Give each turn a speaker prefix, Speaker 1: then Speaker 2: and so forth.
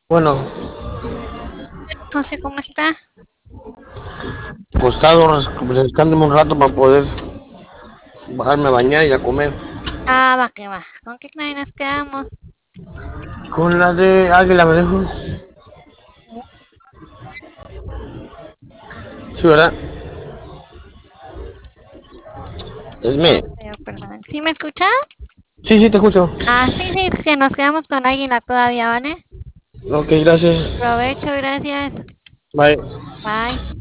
Speaker 1: Bueno,
Speaker 2: José, ¿cómo está?
Speaker 1: acostado, refrescándome un rato para poder bajarme a bañar y a comer.
Speaker 2: Ah, va que va. ¿Con qué nadie nos quedamos?
Speaker 1: Con la de Águila me dejo. Sí, ¿verdad?
Speaker 2: Ah,
Speaker 1: Esme.
Speaker 2: perdón. ¿Sí me escucha?
Speaker 1: Sí, sí, te escucho.
Speaker 2: Ah, sí, sí, es que nos quedamos con Águila todavía, ¿vale?
Speaker 1: Ok, gracias.
Speaker 2: Provecho, gracias.
Speaker 1: Bye.
Speaker 2: Bye.